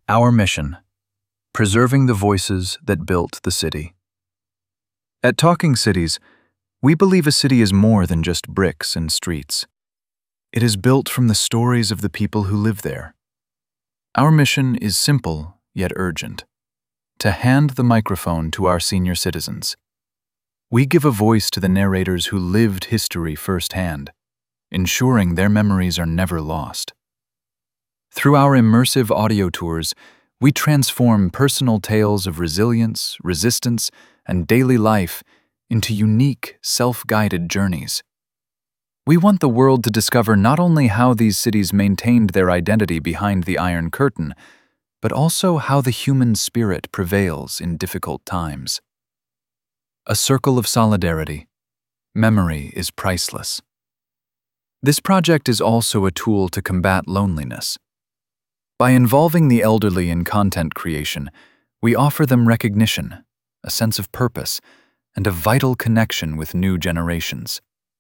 Our mission: preserving the voices that built the city. At Talking Cities, we believe a city is more than just bricks and streets. It is built from the stories of the people who live there. Our mission is simple yet urgent: to hand the microphone to our senior citizens. We give a voice to the narrators who lived history firsthand, ensuring their memories are never lost. Through our immersive audio tours, we transform personal tales of resilience, resistance, and daily life into unique, self-guided journeys. We want the world to discover not only how these cities maintained their identity behind the Iron Curtain, but also how the human spirit prevails in difficult times. A circle of solidarity. Memory is priceless. This project is also a tool to combat loneliness. By involving the elderly in content creation, we offer them recognition, a sense of purpose, and a vital connection with new generations.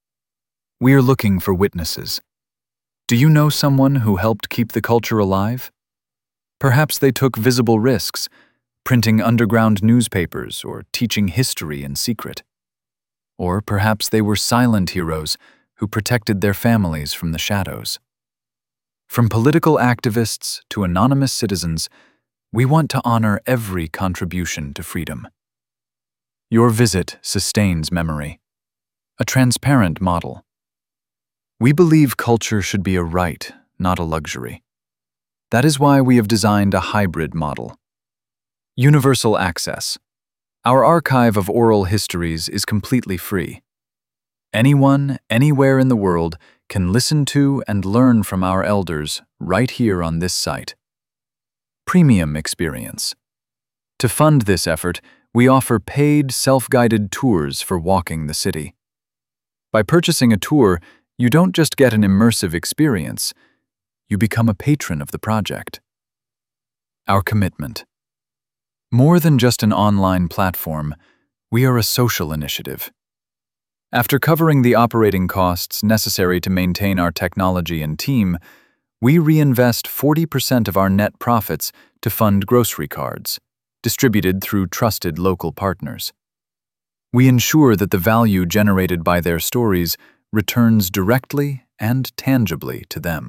We are looking for witnesses. Do you know someone who helped keep the culture alive? Perhaps they took visible risks, printing underground newspapers or teaching history in secret. Or perhaps they were silent heroes who protected their families from the shadows. From political activists to anonymous citizens, we want to honor every contribution to freedom. Your visit sustains memory. A transparent model. We believe culture should be a right, not a luxury. That is why we have designed a hybrid model. Universal access. Our archive of oral histories is completely free. Anyone, anywhere in the world can listen to and learn from our elders right here on this site. Premium experience. To fund this effort, we offer paid, self-guided tours for walking the city. By purchasing a tour, you don't just get an immersive experience, you become a patron of the project. Our commitment. More than just an online platform, we are a social initiative. After covering the operating costs necessary to maintain our technology and team, we reinvest 40% of our net profits to fund grocery cards, distributed through trusted local partners. We ensure that the value generated by their stories returns directly and tangibly to them.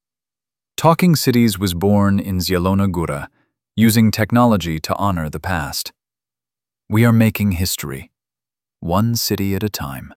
Talking Cities was born in Zielona Góra, using technology to honor the past. We are making history, one city at a time.